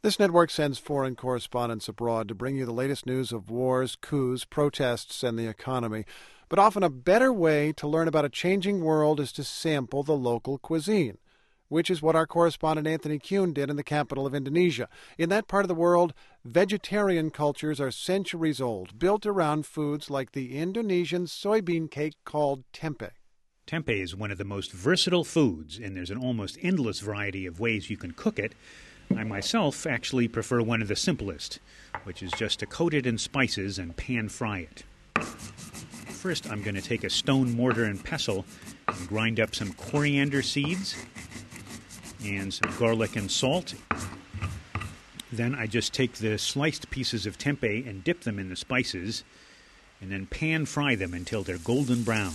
This network sends foreign correspondents abroad to bring you the latest news of wars, coups, protests, and the economy. But often a better way to learn about a changing world is to sample the local cuisine, which is what our correspondent Anthony Kuhn did in the capital of Indonesia. In that part of the world, vegetarian cultures are centuries old, built around foods like the Indonesian soybean cake called tempeh. Tempeh is one of the most versatile foods, and there's an almost endless variety of ways you can cook it. I myself actually prefer one of the simplest, which is just to coat it in spices and pan-fry it. First, I'm going to take a stone mortar and pestle and grind up some coriander seeds and some garlic and salt. Then I just take the sliced pieces of tempeh and dip them in the spices, and then pan-fry them until they're golden brown.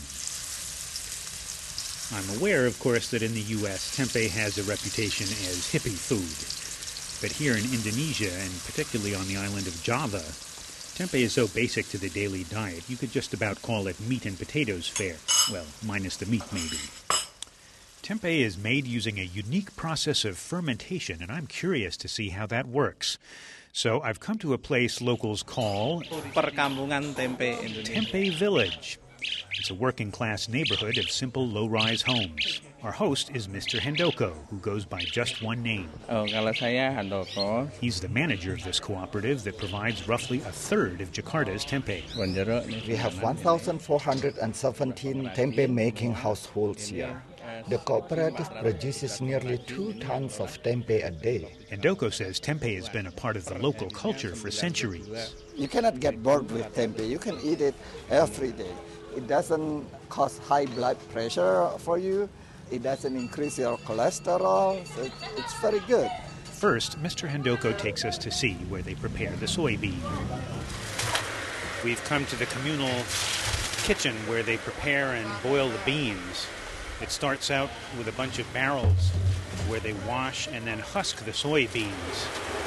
I'm aware, of course, that in the U.S., tempeh has a reputation as hippie food. But here in Indonesia, and particularly on the island of Java, tempeh is so basic to the daily diet, you could just about call it meat and potatoes fare. Well, minus the meat, maybe. Tempeh is made using a unique process of fermentation, and I'm curious to see how that works. So I've come to a place locals call Perkampungan Tempe Indonesia. Tempeh Village. It's a working-class neighborhood of simple, low-rise homes. Our host is Mr. Handoko, who goes by just one name. Kalau saya Handoko. He's the manager of this cooperative that provides roughly a third of Jakarta's tempeh. We have 1,417 tempeh-making households here. The cooperative produces nearly 2 tons of tempeh a day. Handoko says tempeh has been a part of the local culture for centuries. You cannot get bored with tempeh. You can eat it every day. It doesn't cause high blood pressure for you. It doesn't increase your cholesterol. So it's very good. First, Mr. Handoko takes us to see where they prepare the soybean. We've come to the communal kitchen where they prepare and boil the beans. It starts out with a bunch of barrels where they wash and then husk the soybeans.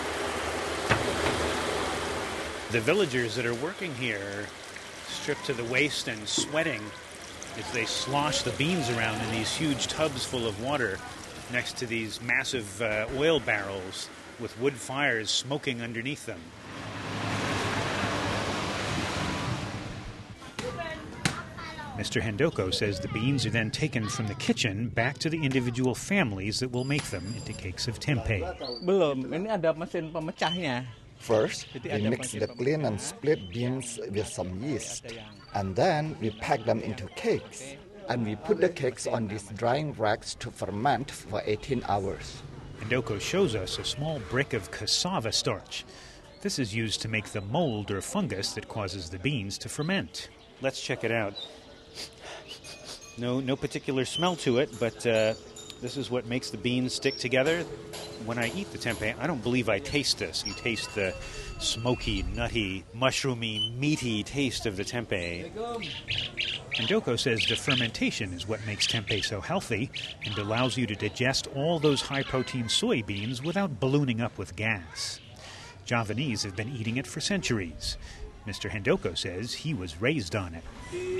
The villagers that are working here, stripped to the waist and sweating as they slosh the beans around in these huge tubs full of water next to these massive oil barrels with wood fires smoking underneath them. Mr. Handoko says the beans are then taken from the kitchen back to the individual families that will make them into cakes of tempeh. Belum, ini ada mesin pemecahnya. First, we mix the clean and split beans with some yeast. And then we pack them into cakes. And we put the cakes on these drying racks to ferment for 18 hours. Handoko shows us a small brick of cassava starch. This is used to make the mold or fungus that causes the beans to ferment. Let's check it out. No particular smell to it, but this is what makes the beans stick together. When I eat the tempeh, I don't believe I taste this. You taste the smoky, nutty, mushroomy, meaty taste of the tempeh. Handoko says the fermentation is what makes tempeh so healthy and allows you to digest all those high-protein soybeans without ballooning up with gas. Javanese have been eating it for centuries. Mr. Handoko says he was raised on it.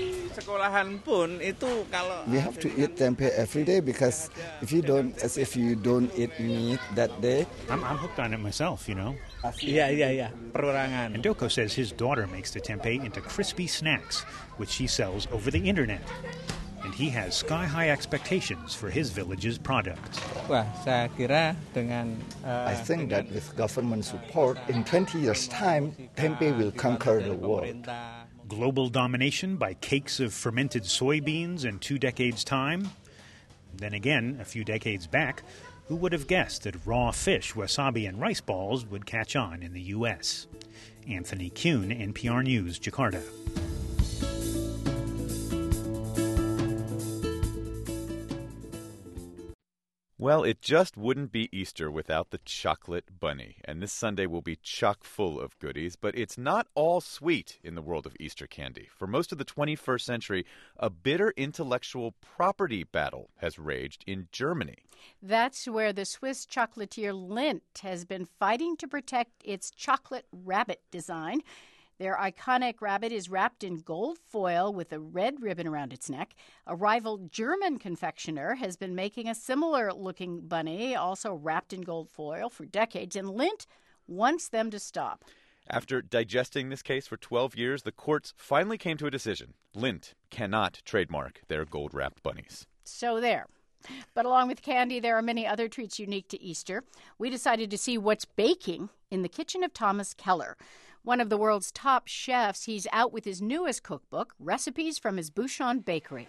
We have to eat tempeh every day because if you don't eat meat that day. I'm hooked on it myself, you know. Iya. Perorangan. Handoko says his daughter makes the tempeh into crispy snacks, which she sells over the internet. And he has sky-high expectations for his village's products. Wah, saya kira dengan I think that with government support, in 20 years' time, tempeh will conquer the world. Global domination by cakes of fermented soybeans in 2 decades' time? Then again, a few decades back, who would have guessed that raw fish, wasabi, and rice balls would catch on in the U.S.? Anthony Kuhn, NPR News, Jakarta. Well, it just wouldn't be Easter without the chocolate bunny, and this Sunday will be chock full of goodies, but it's not all sweet in the world of Easter candy. For most of the 21st century, a bitter intellectual property battle has raged in Germany. That's where the Swiss chocolatier Lindt has been fighting to protect its chocolate rabbit design. Their iconic rabbit is wrapped in gold foil with a red ribbon around its neck. A rival German confectioner has been making a similar-looking bunny, also wrapped in gold foil, for decades, and Lindt wants them to stop. After digesting this case for 12 years, the courts finally came to a decision. Lindt cannot trademark their gold-wrapped bunnies. So there. But along with candy, there are many other treats unique to Easter. We decided to see what's baking in the kitchen of Thomas Keller. One of the world's top chefs, he's out with his newest cookbook, recipes from his Bouchon bakery.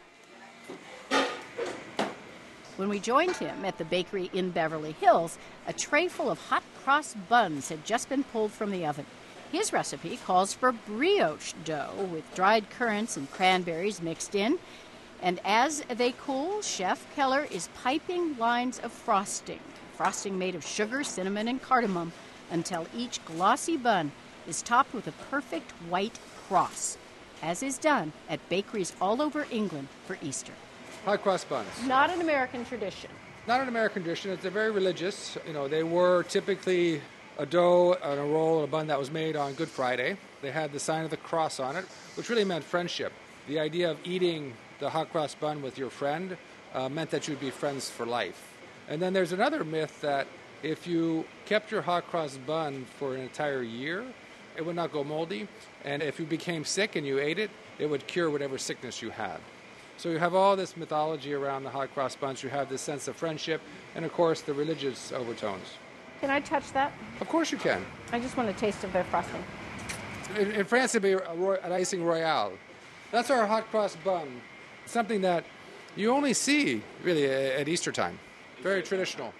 When we joined him at the bakery in Beverly Hills, a tray full of hot cross buns had just been pulled from the oven. His recipe calls for brioche dough with dried currants and cranberries mixed in. And as they cool, Chef Keller is piping lines of frosting made of sugar, cinnamon, and cardamom, until each glossy bun is topped with a perfect white cross, as is done at bakeries all over England for Easter. Hot cross buns. Not an American tradition. Not an American tradition. It's very religious. They were typically a dough and a roll and a bun that was made on Good Friday. They had the sign of the cross on it, which really meant friendship. The idea of eating the hot cross bun with your friend meant that you'd be friends for life. And then there's another myth that if you kept your hot cross bun for an entire year, it would not go moldy. And if you became sick and you ate it, it would cure whatever sickness you had. So you have all this mythology around the hot cross buns. You have this sense of friendship and, of course, the religious overtones. Can I touch that? Of course you can. I just want a taste of their frosting. In France, it'd be an icing royale. That's our hot cross bun. Something that you only see, really, at Easter time. Very traditional.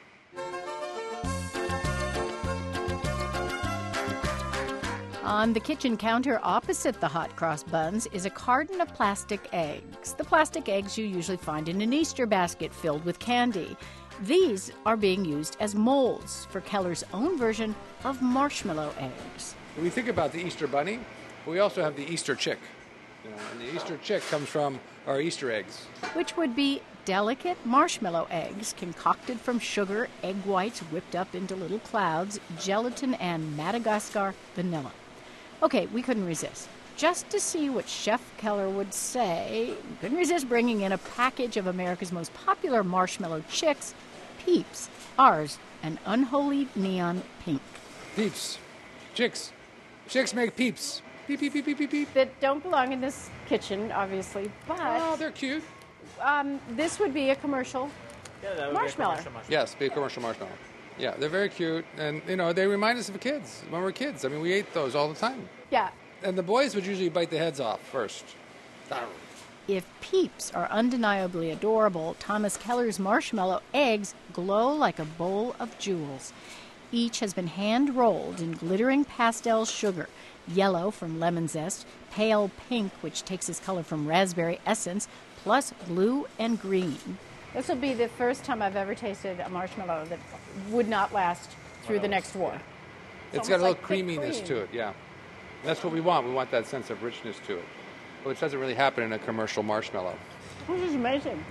On the kitchen counter opposite the hot cross buns is a carton of plastic eggs. The plastic eggs you usually find in an Easter basket filled with candy. These are being used as molds for Keller's own version of marshmallow eggs. When we think about the Easter bunny, we also have the Easter chick. And the Easter chick comes from our Easter eggs. Which would be delicate marshmallow eggs concocted from sugar, egg whites whipped up into little clouds, gelatin, and Madagascar vanilla. Okay, we couldn't resist. Just to see what Chef Keller would say, we couldn't resist bringing in a package of America's most popular marshmallow chicks, Peeps. Ours, an unholy neon pink. Peeps. Chicks. Chicks make peeps. Peep, peep, peep, peep, peep, peep. That don't belong in this kitchen, obviously, but... Oh, they're cute. This would be a commercial marshmallow. Yes, be a commercial marshmallow. Yeah, they're very cute, and, they remind us of kids when we're kids. I mean, we ate those all the time. Yeah. And the boys would usually bite the heads off first. If Peeps are undeniably adorable, Thomas Keller's marshmallow eggs glow like a bowl of jewels. Each has been hand-rolled in glittering pastel sugar, yellow from lemon zest, pale pink, which takes its color from raspberry essence, plus blue and green. This will be the first time I've ever tasted a marshmallow that would not last through the next war. It's got a little creaminess to it, yeah. That's what we want. We want that sense of richness to it, which doesn't really happen in a commercial marshmallow. This is amazing.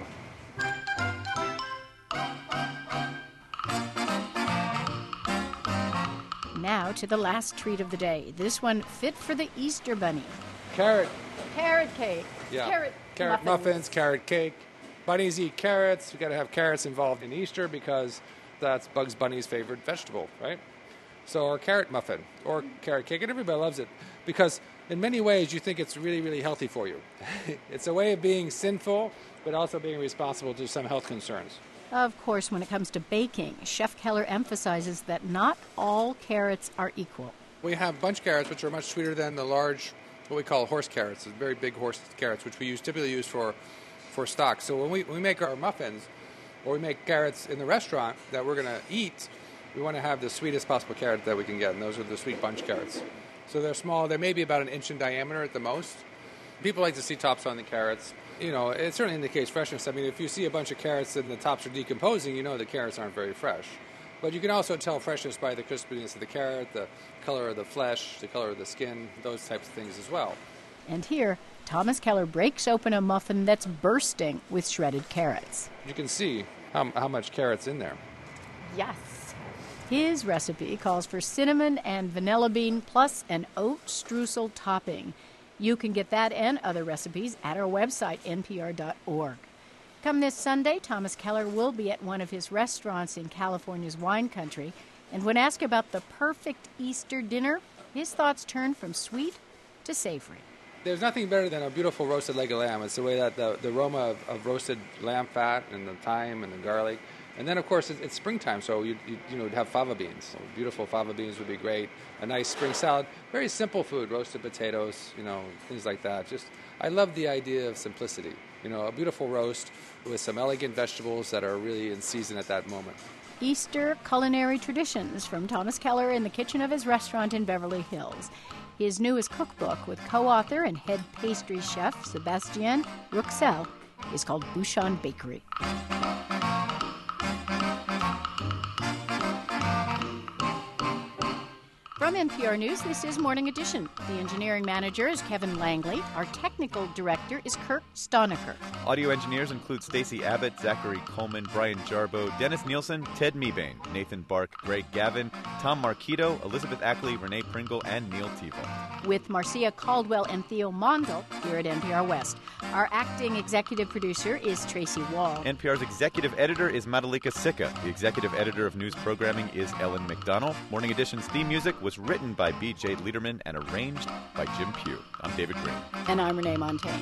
Now to the last treat of the day. This one fit for the Easter bunny. Carrot. Carrot cake. Yeah. Carrot muffins, carrot cake. Bunnies eat carrots. We've got to have carrots involved in Easter because that's Bugs Bunny's favorite vegetable, right? So our carrot muffin or carrot cake, and everybody loves it because in many ways you think it's really, really healthy for you. It's a way of being sinful, but also being responsible to some health concerns. Of course, when it comes to baking, Chef Keller emphasizes that not all carrots are equal. We have bunch carrots, which are much sweeter than the large, what we call horse carrots, the very big horse carrots, which we typically use for stock. So when we make our muffins, or we make carrots in the restaurant that we're going to eat, we want to have the sweetest possible carrot that we can get, and those are the sweet bunch carrots. So they're small. They may be about an inch in diameter at the most. People like to see tops on the carrots. It certainly indicates freshness. I mean, if you see a bunch of carrots and the tops are decomposing, the carrots aren't very fresh. But you can also tell freshness by the crispiness of the carrot, the color of the flesh, the color of the skin, those types of things as well. And here, Thomas Keller breaks open a muffin that's bursting with shredded carrots. You can see how much carrot's in there. Yes. His recipe calls for cinnamon and vanilla bean plus an oat streusel topping. You can get that and other recipes at our website, npr.org. Come this Sunday, Thomas Keller will be at one of his restaurants in California's wine country. And when asked about the perfect Easter dinner, his thoughts turn from sweet to savory. There's nothing better than a beautiful roasted leg of lamb. It's the way that the aroma of roasted lamb fat and the thyme and the garlic. And then, of course, it's springtime, so you'd have fava beans. So beautiful fava beans would be great. A nice spring salad. Very simple food, roasted potatoes, things like that. I love the idea of simplicity. A beautiful roast with some elegant vegetables that are really in season at that moment. Easter culinary traditions from Thomas Keller in the kitchen of his restaurant in Beverly Hills. His newest cookbook with co-author and head pastry chef Sébastien Rouxel is called Bouchon Bakery. From NPR News, this is Morning Edition. The engineering manager is Kevin Langley. Our technical director is Kirk Stonecker. Audio engineers include Stacey Abbott, Zachary Coleman, Brian Jarboe, Dennis Nielsen, Ted Mebane, Nathan Bark, Greg Gavin, Tom Marquito, Elizabeth Ackley, Renee Pringle, and Neil Tevo. With Marcia Caldwell and Theo Mondel here at NPR West. Our acting executive producer is Tracy Wall. NPR's executive editor is Madalika Sikka. The executive editor of news programming is Ellen McDonnell. Morning Edition's theme music was written by B.J. Liederman and arranged by Jim Pugh. I'm David Green. And I'm Renee Montaigne.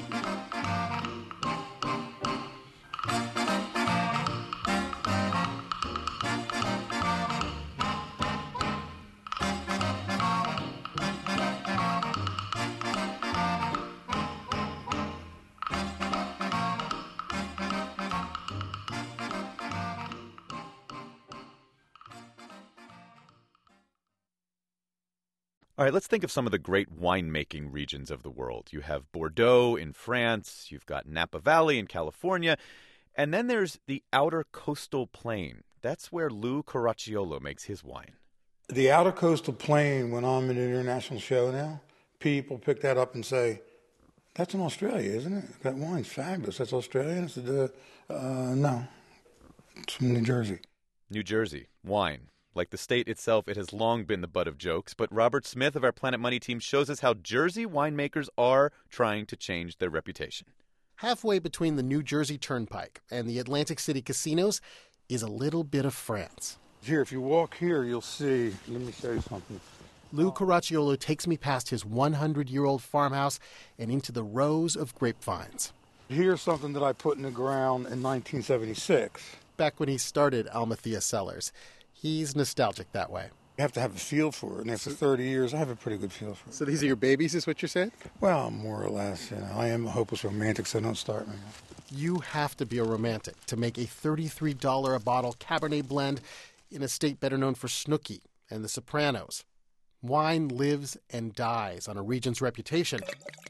All right, let's think of some of the great winemaking regions of the world. You have Bordeaux in France, you've got Napa Valley in California, and then there's the outer coastal plain. That's where Lou Caracciolo makes his wine. The outer coastal plain, when I'm at an international show now, people pick that up and say, that's in Australia, isn't it? That wine's fabulous. That's Australian? I said, no, it's from New Jersey. New Jersey, wine. Like the state itself, it has long been the butt of jokes, but Robert Smith of our Planet Money team shows us how Jersey winemakers are trying to change their reputation. Halfway between the New Jersey Turnpike and the Atlantic City casinos is a little bit of France. Here, if you walk here, you'll see, let me show you something. Lou Caracciolo takes me past his 100-year-old farmhouse and into the rows of grapevines. Here's something that I put in the ground in 1976. Back when he started Almathea Cellars. He's nostalgic that way. You have to have a feel for it, and after 30 years, I have a pretty good feel for it. So these are your babies, is what you're saying? Well, more or less. I am a hopeless romantic, so don't start me. You have to be a romantic to make a $33 a bottle Cabernet blend in a state better known for Snooki and the Sopranos. Wine lives and dies on a region's reputation.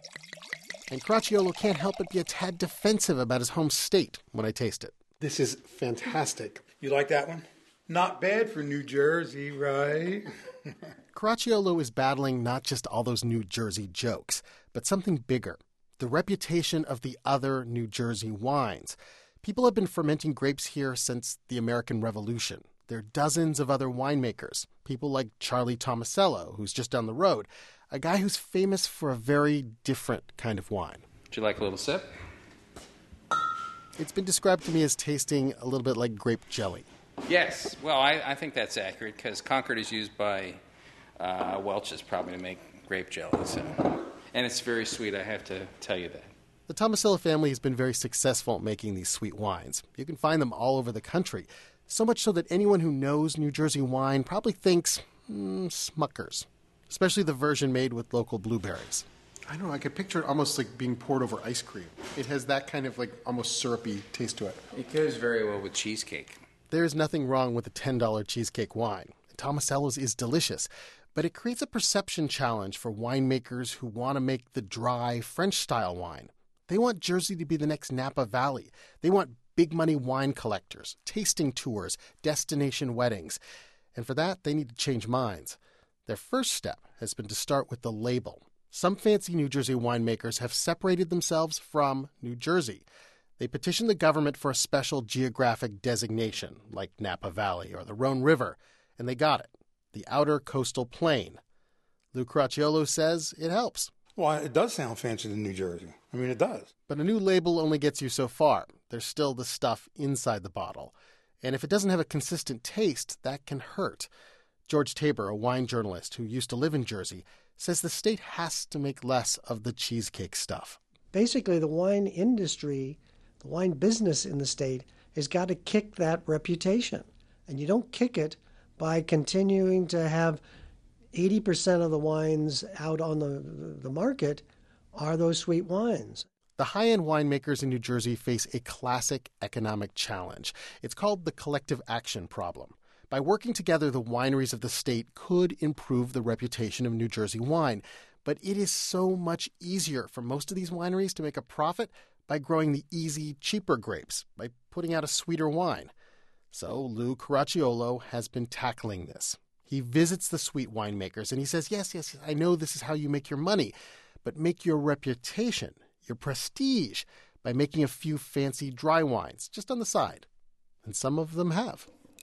And Caracciolo can't help but be a tad defensive about his home state when I taste it. This is fantastic. You like that one? Not bad for New Jersey, right? Caracciolo is battling not just all those New Jersey jokes, but something bigger, the reputation of the other New Jersey wines. People have been fermenting grapes here since the American Revolution. There are dozens of other winemakers, people like Charlie Tomasello, who's just down the road, a guy who's famous for a very different kind of wine. Would you like a little sip? It's been described to me as tasting a little bit like grape jelly. Yes. Well, I think that's accurate because Concord is used by Welch's probably to make grape jelly. So. And it's very sweet, I have to tell you that. The Tomasello family has been very successful at making these sweet wines. You can find them all over the country. So much so that anyone who knows New Jersey wine probably thinks, Smuckers. Especially the version made with local blueberries. I don't know, I could picture it almost like being poured over ice cream. It has that kind of almost syrupy taste to it. It goes very well with cheesecake. There's nothing wrong with a $10 cheesecake wine. Tomasello's is delicious, but it creates a perception challenge for winemakers who want to make the dry French-style wine. They want Jersey to be the next Napa Valley. They want big-money wine collectors, tasting tours, destination weddings. And for that, they need to change minds. Their first step has been to start with the label. Some fancy New Jersey winemakers have separated themselves from New Jersey. They petitioned the government for a special geographic designation, like Napa Valley or the Rhone River, And they got it, the Outer Coastal Plain. Lou Caracciolo says it helps. Well, it does sound fancier than New Jersey. I mean, it does. But a new label only gets you so far. There's still the stuff inside the bottle. And if it doesn't have a consistent taste, that can hurt. George Tabor, a wine journalist who used to live in Jersey, says the state has to make less of the cheesecake stuff. Basically, the wine industry, the wine business in the state, has got to kick that reputation. And you don't kick it by continuing to have 80% of the wines out on the market are those sweet wines. The high-end winemakers in New Jersey face a classic economic challenge. It's called the collective action problem. By working together, the wineries of the state could improve the reputation of New Jersey wine. But it is so much easier for most of these wineries to make a profit by growing the easy, cheaper grapes, by putting out a sweeter wine. So Lou Caracciolo has been tackling this. He visits the sweet winemakers and he says, yes, I know this is how you make your money, but make your reputation, your prestige, by making a few fancy dry wines just on the side. And some of them have.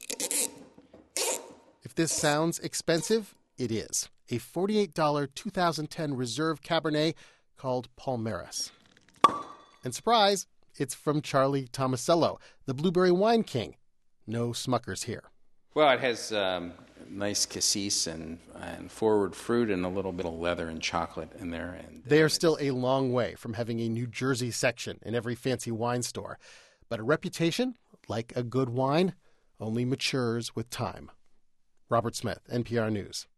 If this sounds expensive, it is. A $48 2010 Reserve Cabernet called Palmaris. And surprise, it's from Charlie Tomasello, the Blueberry Wine King. No Smuckers here. Well, it has nice cassis and forward fruit and a little bit of leather and chocolate in there. And they are still a long way from having a New Jersey section in every fancy wine store. But a reputation, like a good wine, only matures with time. Robert Smith, NPR News.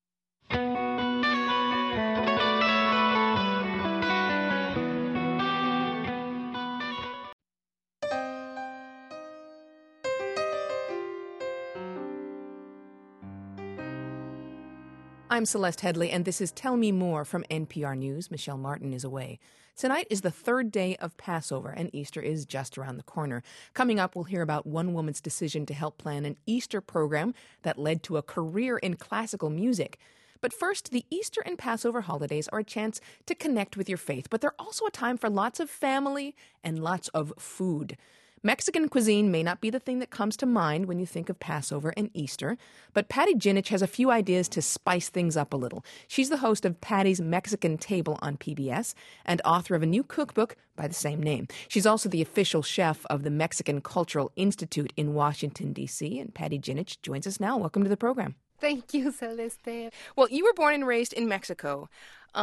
I'm Celeste Headley, and this is Tell Me More from NPR News. Michelle Martin is away. Tonight is the third day of Passover, and Easter is just around the corner. Coming up, we'll hear about one woman's decision to help plan an Easter program that led to a career in classical music. But first, the Easter and Passover holidays are a chance to connect with your faith, but they're also a time for lots of family and lots of food. Mexican cuisine may not be the thing that comes to mind when you think of Passover and Easter, but Patty Jinich has a few ideas to spice things up a little. She's the host of Patty's Mexican Table on PBS and author of a new cookbook by the same name. She's also the official chef of the Mexican Cultural Institute in Washington, D.C., and Patty Jinich joins us now. Welcome to the program. Thank you, Celeste. Well, you were born and raised in Mexico,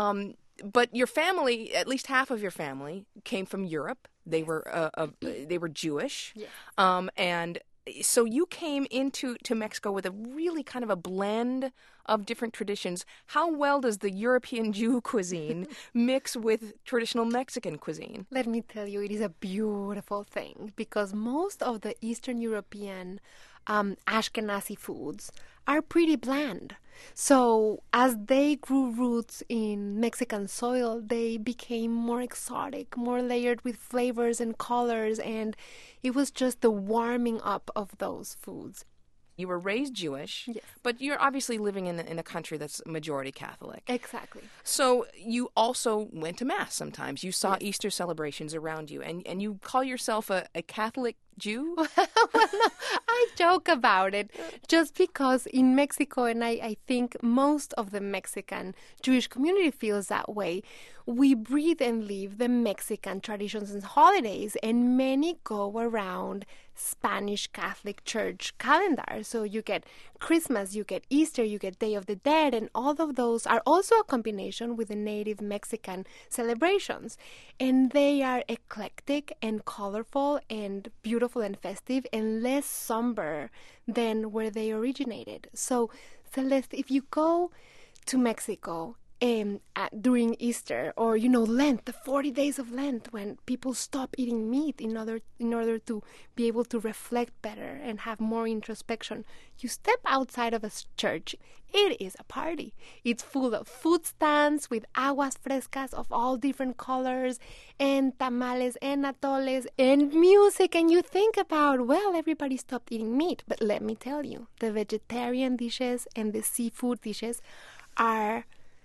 but your family, at least half of your family, came from Europe. They were Jewish, yes. And so you came into Mexico with a really kind of a blend of different traditions. How well does the European Jew cuisine mix with traditional Mexican cuisine? Let me tell you, it is a beautiful thing because most of the Eastern European Ashkenazi foods are pretty bland. So as they grew roots in Mexican soil, they became more exotic, more layered with flavors and colors, and it was just the warming up of those foods. You were raised Jewish, yes, but you're obviously living in a country that's majority Catholic. Exactly. So you also went to Mass sometimes. You saw Easter celebrations around you, and you call yourself a Catholic Jew? Well, no, I joke about it just because in Mexico, and I think most of the Mexican Jewish community feels that way, we breathe and live the Mexican traditions and holidays, and many go around Spanish Catholic Church calendar. So you get Christmas, you get Easter, you get Day of the Dead, and all of those are also a combination with the native Mexican celebrations. And they are eclectic and colorful and beautiful and festive and less somber than where they originated. So, Celeste, if you go to Mexico during Easter or, Lent, the 40 days of Lent, when people stop eating meat in order to be able to reflect better and have more introspection, you step outside of a church, it is a party. It's full of food stands with aguas frescas of all different colors and tamales and atoles and music, and you think about, well, everybody stopped eating meat, but let me tell you, the vegetarian dishes and the seafood dishes are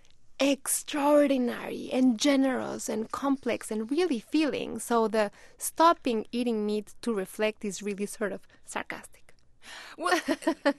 extraordinary and generous and complex and really feeling. So the stopping eating meat to reflect is really sort of sarcastic. Well,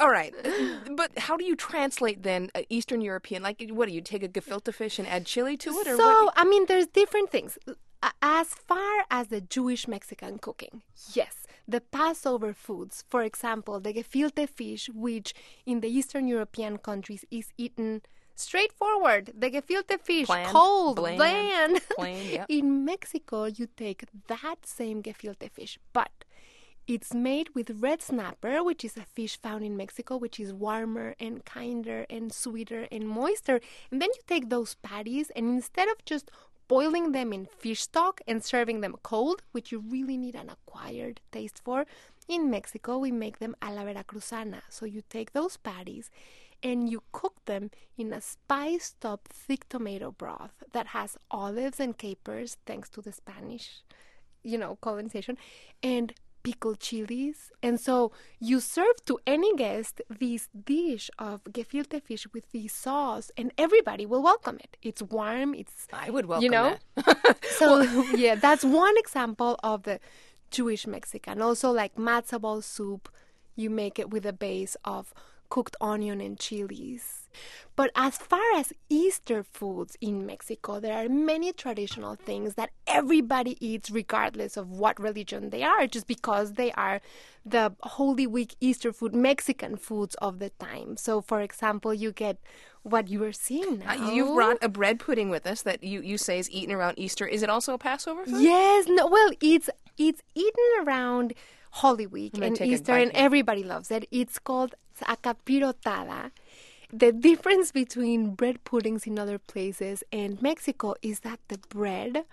All right. But how do you translate then Eastern European? Like, what do you take a gefilte fish and add chili to it? Or So, what? I mean, there's different things. As far as the Jewish Mexican cooking, yes. The Passover foods, for example, the gefilte fish, which in the Eastern European countries is eaten straightforward. The gefilte fish, Bland, cold, bland. bland. Yep. In Mexico, you take that same gefilte fish, but it's made with red snapper, which is a fish found in Mexico, which is warmer and kinder and sweeter and moister. And then you take those patties, and instead of just boiling them in fish stock and serving them cold, which you really need an acquired taste for, in Mexico we make them a la veracruzana. So you take those patties and you cook them in a spiced-up thick tomato broth that has olives and capers, thanks to the Spanish, colonization, and pickled chilies. And so you serve to any guest this dish of gefilte fish with this sauce, and everybody will welcome it. It's warm. I would welcome that. So, yeah, that's one example of the Jewish Mexican. Also, like matzo ball soup, you make it with a base of cooked onion and chilies. But as far as Easter foods in Mexico, there are many traditional things that everybody eats regardless of what religion they are, just because they are the Holy Week Easter food, Mexican foods of the time. So, for example, you get what you are seeing now. You've brought a bread pudding with us that you say is eaten around Easter. Is it also a Passover food? Yes. No. Well, it's eaten around Holy Week and Easter, and everybody loves it. It's called a capirotada. The difference between bread puddings in other places and Mexico is that the bread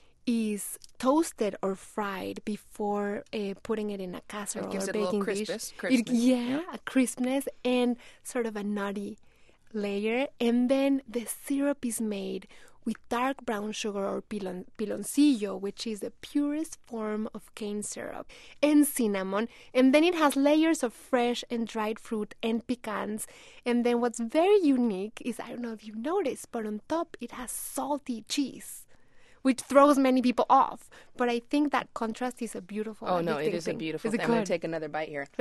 is toasted or fried before putting it in a casserole it gives or it a baking little dish. crispness. A crispness and sort of a nutty layer. And then the syrup is made with dark brown sugar or piloncillo, which is the purest form of cane syrup, and cinnamon. And then it has layers of fresh and dried fruit and pecans. And then what's very unique is, I don't know if you noticed, but on top it has salty cheese, which throws many people off. But I think that contrast is a beautiful Oh, no, it is a beautiful thing. I'm going to take another bite here.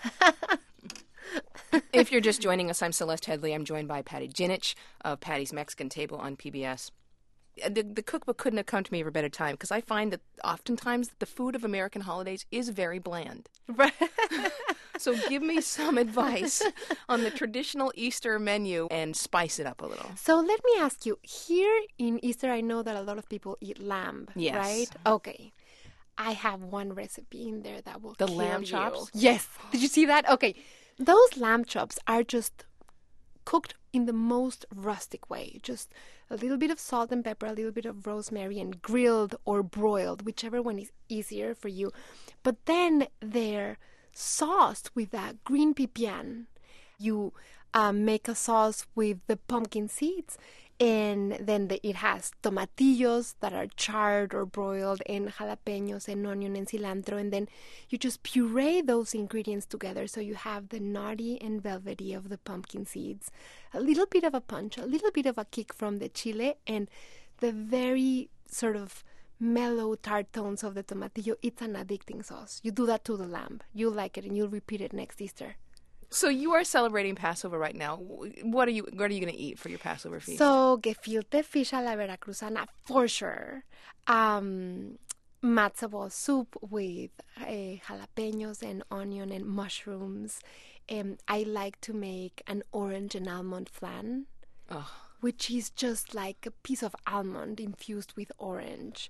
If you're just joining us, I'm Celeste Headley. I'm joined by Patty Jinich of Patty's Mexican Table on PBS. The cookbook couldn't have come to me at a better time, because I find that oftentimes the food of American holidays is very bland. Right. So give me some advice on the traditional Easter menu and spice it up a little. So let me ask you, here in Easter, I know that a lot of people eat lamb, yes. right? Okay. I have one recipe in there that will The kill lamb you. chops? Yes. Did you see that? Okay. Those lamb chops are just cooked in the most rustic way. Just a little bit of salt and pepper, a little bit of rosemary, and grilled or broiled, whichever one is easier for you. But then they're sauced with that green pipián. You make a sauce with the pumpkin seeds, and then it has tomatillos that are charred or broiled, and jalapenos and onion and cilantro, and then you just puree those ingredients together so you have the nutty and velvety of the pumpkin seeds, a little bit of a punch, a little bit of a kick from the chile, and the very sort of mellow tart tones of the tomatillo. It's an addicting sauce. You do that to the lamb. You'll like it, and you'll repeat it next Easter. So you are celebrating Passover right now. What are you going to eat for your Passover feast? So gefilte fish a la veracruzana for sure. Matzo ball soup with jalapenos and onion and mushrooms. I like to make an orange and almond flan, which is just like a piece of almond infused with orange.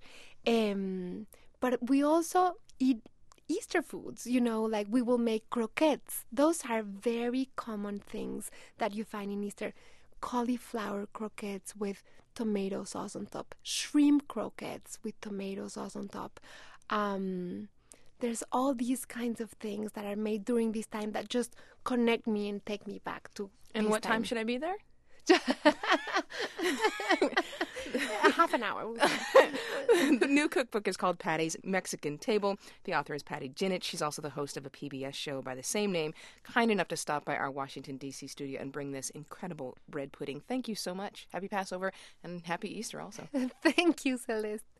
But we also eat Easter foods, like we will make croquettes. Those are very common things that you find in Easter. Cauliflower croquettes with tomato sauce on top. Shrimp croquettes with tomato sauce on top. There's all these kinds of things that are made during this time that just connect me and take me back to And this what time should I be there? Half an hour. The new cookbook is called Patty's Mexican Table. The author is Patty Jinich. She's also the host of a PBS show by the same name. Kind enough to stop by our Washington, D.C. studio and bring this incredible bread pudding. Thank you so much. Happy Passover and happy Easter also. Thank you, Celeste.